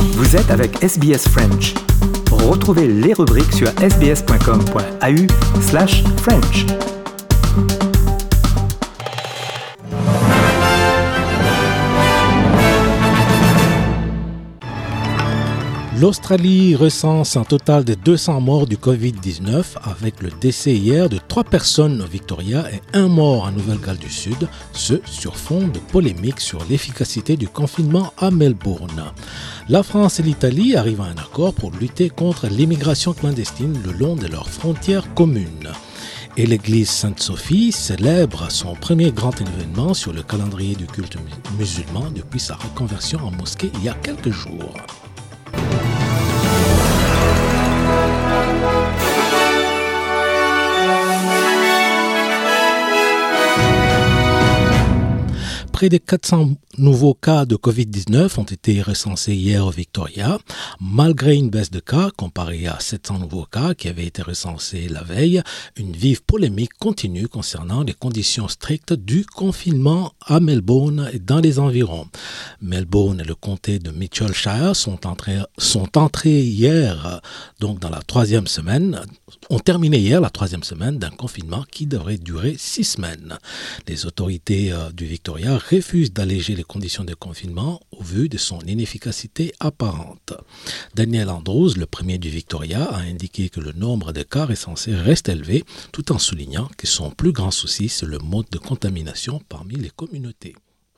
Vous êtes avec SBS French. Retrouvez les rubriques sur sbs.com.au/French. L'Australie recense un total de 200 morts du Covid-19 avec le décès hier de 3 personnes au Victoria et 1 mort en Nouvelle-Galles du Sud, ce sur fond de polémique sur l'efficacité du confinement à Melbourne. La France et l'Italie arrivent à un accord pour lutter contre l'immigration clandestine le long de leurs frontières communes. Et l'église Sainte-Sophie célèbre son premier grand événement sur le calendrier du culte musulman depuis sa reconversion en mosquée il y a quelques jours. Près de 400 nouveaux cas de Covid-19 ont été recensés hier au Victoria, malgré une baisse de cas comparée à 700 nouveaux cas qui avaient été recensés la veille. Une vive polémique continue concernant les conditions strictes du confinement à Melbourne et dans les environs. Melbourne et le comté de Mitchellshire sont entrés hier, donc dans la troisième semaine, ont terminé hier la troisième semaine d'un confinement qui devrait durer 6 semaines. Les autorités du Victoria refusent d'alléger les conditions de confinement au vu de son inefficacité apparente. Daniel Andrews, le premier du Victoria, a indiqué que le nombre de cas recensés reste élevé, tout en soulignant que son plus grand souci, c'est le mode de contamination parmi les communautés.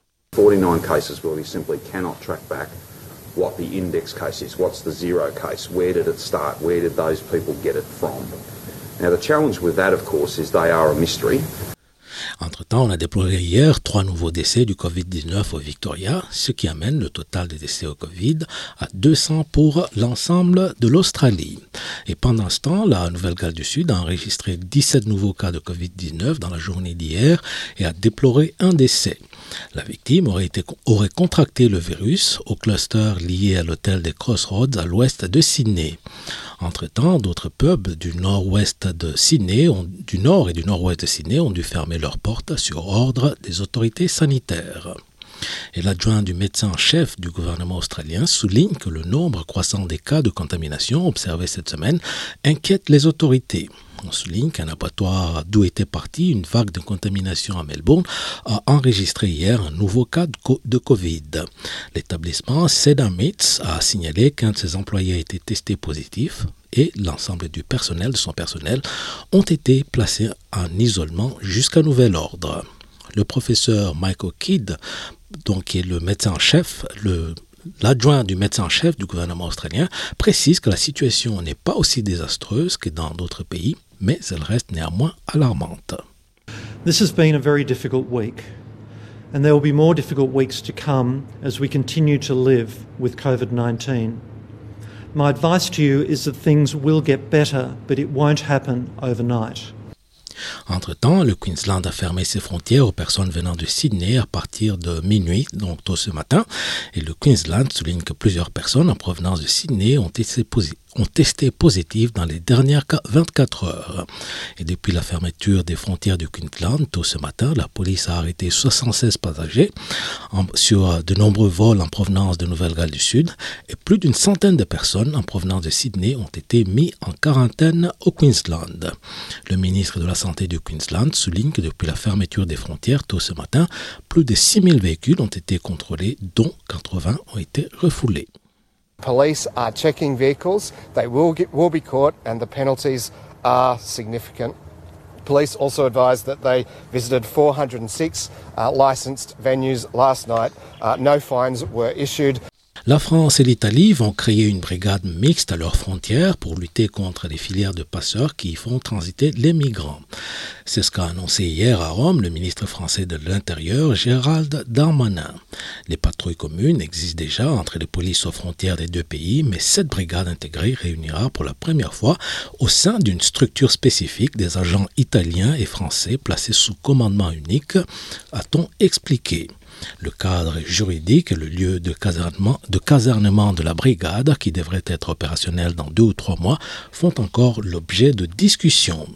49 cases where we simply cannot track back what the index case is, what's the zero case, where did it start, where did those people get it from. Now the challenge with that, of course, is they are a mystery. Entre-temps, on a déploré hier 3 nouveaux décès du Covid-19 au Victoria, ce qui amène le total des décès au Covid à 200 pour l'ensemble de l'Australie. Et pendant ce temps, la Nouvelle-Galles du Sud a enregistré 17 nouveaux cas de Covid-19 dans la journée d'hier et a déploré un décès. La victime aurait contracté le virus au cluster lié à l'hôtel des Crossroads à l'ouest de Sydney. Entre-temps, d'autres pubs du nord-ouest de Sydney, du nord et du nord-ouest de Sydney ont dû fermer leurs portes sur ordre des autorités sanitaires. Et l'adjoint du médecin-chef du gouvernement australien souligne que le nombre croissant des cas de contamination observés cette semaine inquiète les autorités. On souligne qu'un abattoir d'où était partie une vague de contamination à Melbourne a enregistré hier un nouveau cas de Covid. L'établissement Cedar Meats a signalé qu'un de ses employés a été testé positif et l'ensemble de son personnel ont été placés en isolement jusqu'à nouvel ordre. Le professeur Michael Kidd, donc qui est le médecin-chef, l'adjoint du médecin-chef du gouvernement australien, précise que la situation n'est pas aussi désastreuse que dans d'autres pays, mais elle reste néanmoins alarmante. This has been a very difficult week, and there will be more difficult weeks to come as we continue to live with COVID-19. My advice to you is that things will get better, but it won't happen overnight. Entre-temps, le Queensland a fermé ses frontières aux personnes venant de Sydney à partir de minuit, donc tôt ce matin. Et le Queensland souligne que plusieurs personnes en provenance de Sydney ont testé positif dans les dernières 24 heures. Et depuis la fermeture des frontières du Queensland, tôt ce matin, la police a arrêté 76 passagers sur de nombreux vols en provenance de Nouvelle-Galles du Sud. Et plus d'une centaine de personnes en provenance de Sydney ont été mises en quarantaine au Queensland. Le ministre de la Santé du Queensland souligne que depuis la fermeture des frontières tôt ce matin, plus de 6000 véhicules ont été contrôlés, dont 80 ont été refoulés. Police are checking vehicles. They will be caught and the penalties are significant. Police also advised that they visited 406 licensed venues last night. No fines were issued. La France et l'Italie vont créer une brigade mixte à leurs frontières pour lutter contre les filières de passeurs qui y font transiter les migrants. C'est ce qu'a annoncé hier à Rome le ministre français de l'Intérieur, Gérald Darmanin. Les patrouilles communes existent déjà entre les polices aux frontières des deux pays, mais cette brigade intégrée réunira pour la première fois au sein d'une structure spécifique des agents italiens et français placés sous commandement unique, a-t-on expliqué. Le cadre juridique et le lieu de casernement de la brigade, qui devrait être opérationnel dans 2 ou 3 mois, font encore l'objet de discussions.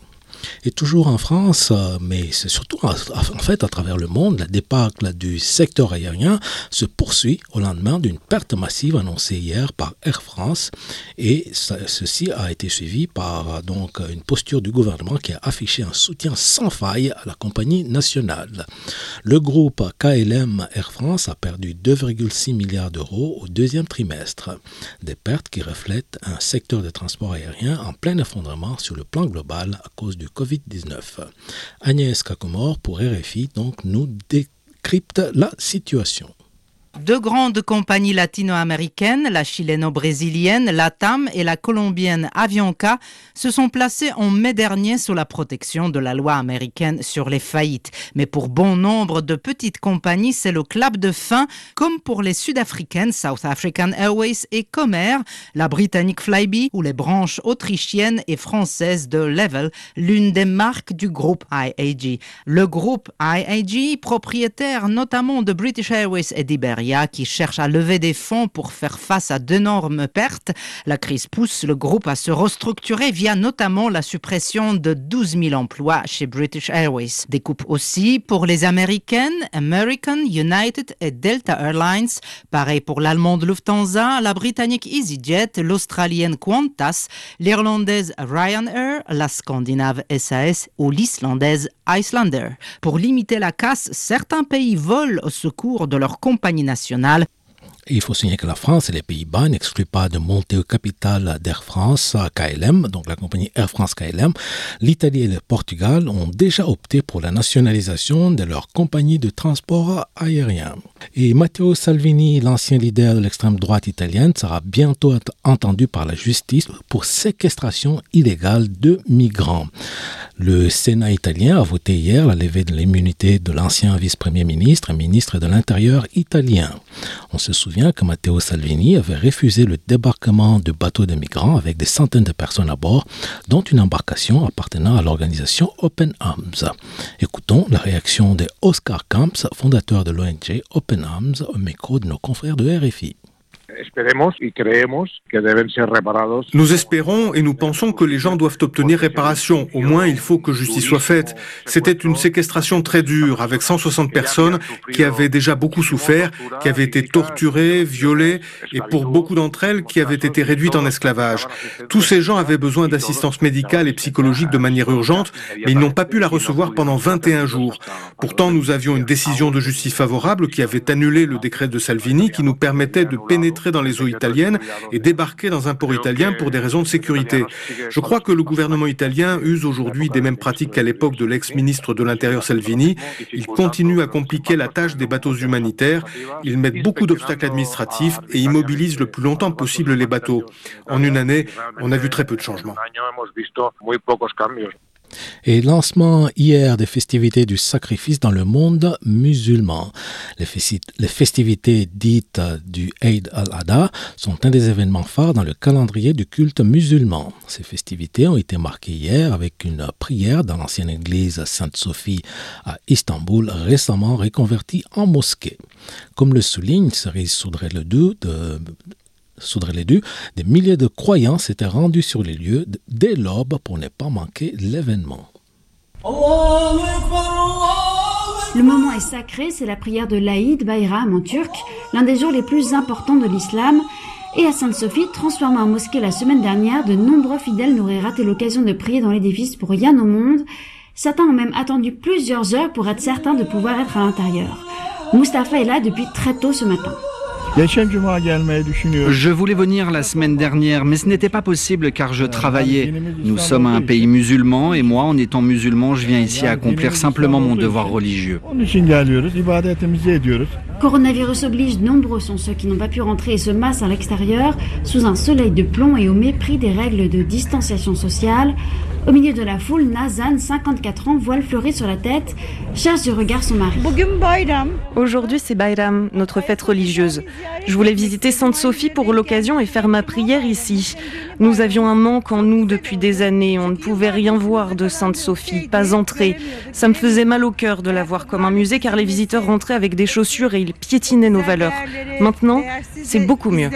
Et toujours en France, mais c'est surtout en fait à travers le monde, la débâcle du secteur aérien se poursuit au lendemain d'une perte massive annoncée hier par Air France, et ceci a été suivi par donc une posture du gouvernement qui a affiché un soutien sans faille à la compagnie nationale. Le groupe KLM Air France a perdu 2,6 milliards d'euros au deuxième trimestre, des pertes qui reflètent un secteur de transport aérien en plein effondrement sur le plan global à cause du Covid-19. Agnès Kakomor pour RFI donc nous décrypte la situation. Deux grandes compagnies latino-américaines, la chileno-brésilienne LATAM et la colombienne Avianca, se sont placées en mai dernier sous la protection de la loi américaine sur les faillites. Mais pour bon nombre de petites compagnies, c'est le clap de fin, comme pour les sud-africaines South African Airways et Comair, la britannique Flybe ou les branches autrichiennes et françaises de Level, l'une des marques du groupe IAG. Le groupe IAG, propriétaire notamment de British Airways et d'Iberia, qui cherche à lever des fonds pour faire face à d'énormes pertes. La crise pousse le groupe à se restructurer via notamment la suppression de 12 000 emplois chez British Airways. Des coupes aussi pour les américaines, American, United et Delta Airlines. Pareil pour l'allemande Lufthansa, la britannique EasyJet, l'australienne Qantas, l'irlandaise Ryanair, la scandinave SAS ou l'islandaise Icelandair. Pour limiter la casse, certains pays volent au secours de leurs compagnies nationales. Il faut souligner que la France et les Pays-Bas n'excluent pas de monter au capital d'Air France KLM, donc la compagnie Air France KLM. L'Italie et le Portugal ont déjà opté pour la nationalisation de leur compagnie de transport aérien. Et Matteo Salvini, l'ancien leader de l'extrême droite italienne, sera bientôt entendu par la justice pour séquestration illégale de migrants. Le Sénat italien a voté hier la levée de l'immunité de l'ancien vice-premier ministre et ministre de l'Intérieur italien. On se souvient que Matteo Salvini avait refusé le débarquement de bateaux de migrants avec des centaines de personnes à bord, dont une embarcation appartenant à l'organisation Open Arms. Écoutons la réaction de Oscar Camps, fondateur de l'ONG Open Arms, au micro de nos confrères de RFI. Nous espérons et nous pensons que les gens doivent obtenir réparation. Au moins, il faut que justice soit faite. C'était une séquestration très dure, avec 160 personnes qui avaient déjà beaucoup souffert, qui avaient été torturées, violées, et pour beaucoup d'entre elles, qui avaient été réduites en esclavage. Tous ces gens avaient besoin d'assistance médicale et psychologique de manière urgente, mais ils n'ont pas pu la recevoir pendant 21 jours. Pourtant, nous avions une décision de justice favorable qui avait annulé le décret de Salvini qui nous permettait de pénétrer dans les eaux italiennes et débarquer dans un port italien pour des raisons de sécurité. Je crois que le gouvernement italien use aujourd'hui des mêmes pratiques qu'à l'époque de l'ex-ministre de l'Intérieur Salvini. Il continue à compliquer la tâche des bateaux humanitaires. Ils mettent beaucoup d'obstacles administratifs et immobilisent le plus longtemps possible les bateaux. En une année, on a vu très peu de changements. Et lancement hier des festivités du sacrifice dans le monde musulman. Les festivités dites du Eid al-Adha sont un des événements phares dans le calendrier du culte musulman. Ces festivités ont été marquées hier avec une prière dans l'ancienne église Sainte-Sophie à Istanbul, récemment reconvertie en mosquée. Comme le souligne Cerise Soudré-Ledoux des milliers de croyants s'étaient rendus sur les lieux dès l'aube pour ne pas manquer l'événement. Le moment est sacré, c'est la prière de l'Aïd Bayram en turc, l'un des jours les plus importants de l'islam. Et à Sainte-Sophie, transformée en mosquée la semaine dernière, de nombreux fidèles n'auraient raté l'occasion de prier dans l'édifice pour rien au monde. Certains ont même attendu plusieurs heures pour être certains de pouvoir être à l'intérieur. Mustapha est là depuis très tôt ce matin. Je voulais venir la semaine dernière, mais ce n'était pas possible car je travaillais. Nous sommes un pays musulman et moi, en étant musulman, je viens ici accomplir simplement mon devoir religieux. Coronavirus oblige, nombreux sont ceux qui n'ont pas pu rentrer et se massent à l'extérieur, sous un soleil de plomb et au mépris des règles de distanciation sociale. Au milieu de la foule, Nazan, 54 ans, voile fleuri sur la tête, cherche du regard son mari. Aujourd'hui, c'est Bayram, notre fête religieuse. Je voulais visiter Sainte-Sophie pour l'occasion et faire ma prière ici. Nous avions un manque en nous depuis des années. On ne pouvait rien voir de Sainte-Sophie, pas entrer. Ça me faisait mal au cœur de la voir comme un musée car les visiteurs rentraient avec des chaussures et ils piétinaient nos valeurs. Maintenant, c'est beaucoup mieux.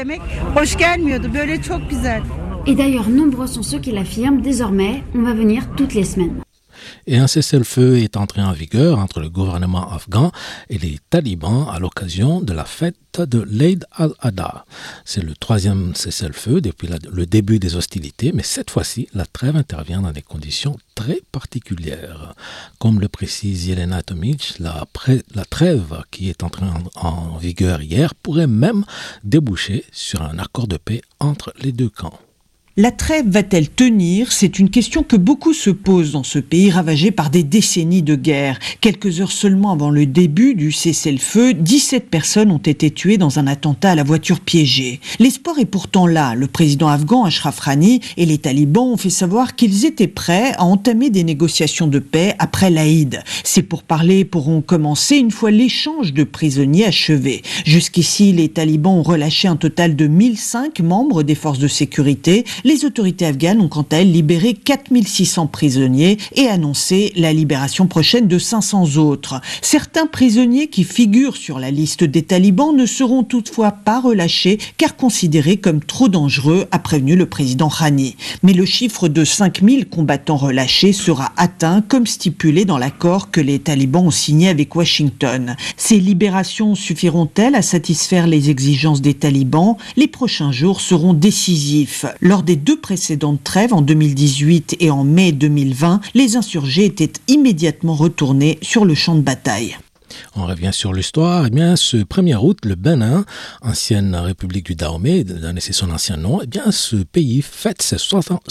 Et d'ailleurs, nombreux sont ceux qui l'affirment, désormais, on va venir toutes les semaines. Et un cessez-le-feu est entré en vigueur entre le gouvernement afghan et les talibans à l'occasion de la fête de l'Eid al-Adha. C'est le 3e cessez-le-feu depuis le début des hostilités, mais cette fois-ci, la trêve intervient dans des conditions très particulières. Comme le précise Yelena Tomic, la trêve qui est entrée en vigueur hier pourrait même déboucher sur un accord de paix entre les deux camps. La trêve va-t-elle tenir ? C'est une question que beaucoup se posent dans ce pays ravagé par des décennies de guerre. Quelques heures seulement avant le début du cessez-le-feu, 17 personnes ont été tuées dans un attentat à la voiture piégée. L'espoir est pourtant là. Le président afghan Ashraf Ghani et les talibans ont fait savoir qu'ils étaient prêts à entamer des négociations de paix après l'Aïd. Ces pourparlers pourront commencer une fois l'échange de prisonniers achevé. Jusqu'ici, les talibans ont relâché un total de 1005 membres des forces de sécurité. Les autorités afghanes ont quant à elles libéré 4600 prisonniers et annoncé la libération prochaine de 500 autres. Certains prisonniers qui figurent sur la liste des talibans ne seront toutefois pas relâchés car considérés comme trop dangereux, a prévenu le président Ghani. Mais le chiffre de 5000 combattants relâchés sera atteint comme stipulé dans l'accord que les talibans ont signé avec Washington. Ces libérations suffiront-elles à satisfaire les exigences des talibans ? Les prochains jours seront décisifs. Lors des 2 précédentes trêves en 2018 et en mai 2020, les insurgés étaient immédiatement retournés sur le champ de bataille. On revient sur l'histoire. Eh bien, ce 1er août, le Bénin, ancienne république du Dahomey, c'est son ancien nom, eh bien, ce pays fête ses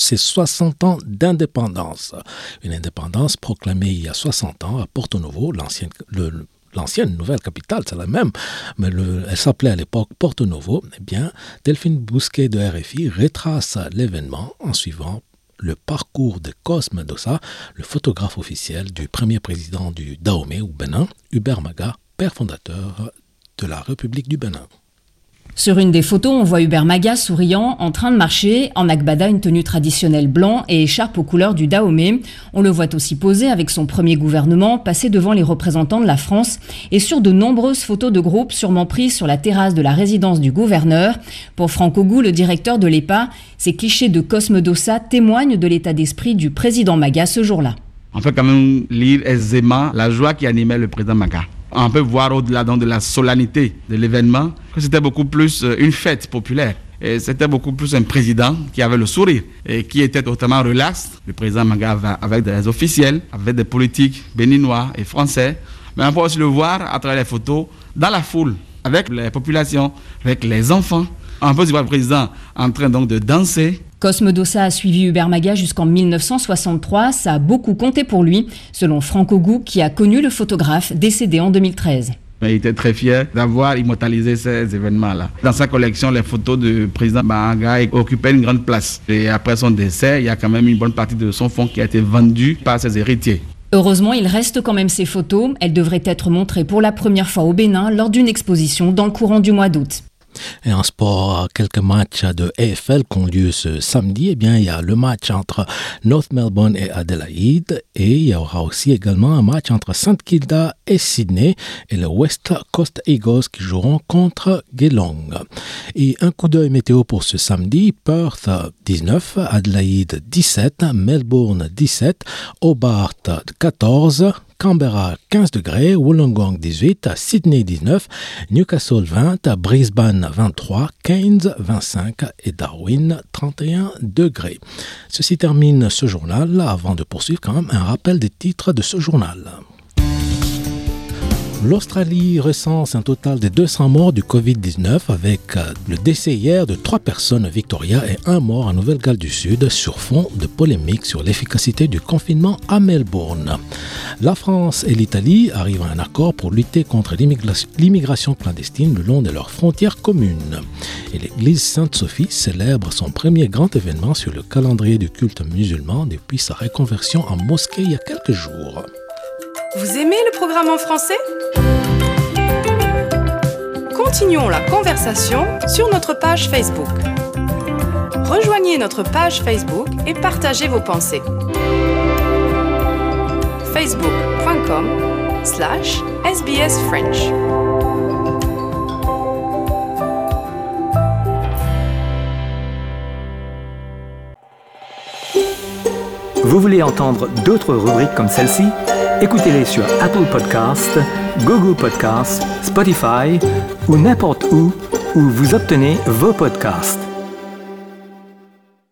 60 ans d'indépendance. Une indépendance proclamée il y a 60 ans à Porto Novo, l'ancienne nouvelle capitale, c'est la même, mais elle s'appelait à l'époque Porto Novo. Eh bien, Delphine Bousquet de RFI retrace l'événement en suivant le parcours de Cosme Dossa, le photographe officiel du premier président du Dahomey ou Bénin, Hubert Maga, père fondateur de la République du Bénin. Sur une des photos, on voit Hubert Maga souriant, en train de marcher, en agbada, une tenue traditionnelle blanc et écharpe aux couleurs du Dahomey. On le voit aussi poser avec son premier gouvernement, passer devant les représentants de la France et sur de nombreuses photos de groupe sûrement prises sur la terrasse de la résidence du gouverneur. Pour Franck Ogou, le directeur de l'EPA, ces clichés de Cosme Dossa témoignent de l'état d'esprit du président Maga ce jour-là. On peut quand même lire aisément la joie qui animait le président Maga. On peut voir au-delà donc de la solennité de l'événement que c'était beaucoup plus une fête populaire. Et c'était beaucoup plus un président qui avait le sourire et qui était totalement relax. Le président Maga va avec des officiels, avec des politiques béninois et français. Mais on peut aussi le voir à travers les photos dans la foule, avec les populations, avec les enfants. On peut aussi voir le président en train donc de danser. Cosme Dossa a suivi Hubert Maga jusqu'en 1963. Ça a beaucoup compté pour lui, selon Franck Ogou, qui a connu le photographe décédé en 2013. Il était très fier d'avoir immortalisé ces événements-là. Dans sa collection, les photos du président Maga occupaient une grande place. Et après son décès, il y a quand même une bonne partie de son fonds qui a été vendue par ses héritiers. Heureusement, il reste quand même ces photos. Elles devraient être montrées pour la première fois au Bénin lors d'une exposition dans le courant du mois d'août. Et en sport, quelques matchs de AFL qui ont lieu ce samedi. Eh bien, il y a le match entre North Melbourne et Adelaide. Et il y aura aussi également un match entre St Kilda et Sydney et le West Coast Eagles qui joueront contre Geelong. Et un coup d'œil météo pour ce samedi. Perth 19, Adelaide 17, Melbourne 17, Hobart 14, Canberra 15 degrés, Wollongong 18, Sydney 19, Newcastle 20, Brisbane 23, Cairns 25 et Darwin 31 degrés. Ceci termine ce journal. Avant de poursuivre, quand même un rappel des titres de ce journal. L'Australie recense un total de 200 morts du Covid-19 avec le décès hier de 3 personnes à Victoria et 1 mort en Nouvelle-Galles du Sud sur fond de polémique sur l'efficacité du confinement à Melbourne. La France et l'Italie arrivent à un accord pour lutter contre l'immigration clandestine le long de leurs frontières communes. Et l'église Sainte-Sophie célèbre son premier grand événement sur le calendrier du culte musulman depuis sa reconversion en mosquée il y a quelques jours. Vous aimez le programme en français ? Continuons la conversation sur notre page Facebook. Rejoignez notre page Facebook et partagez vos pensées. facebook.com/SBS French. Vous voulez entendre d'autres rubriques comme celle-ci? Écoutez-les sur Apple Podcasts, Google Podcasts, Spotify ou n'importe où vous obtenez vos podcasts.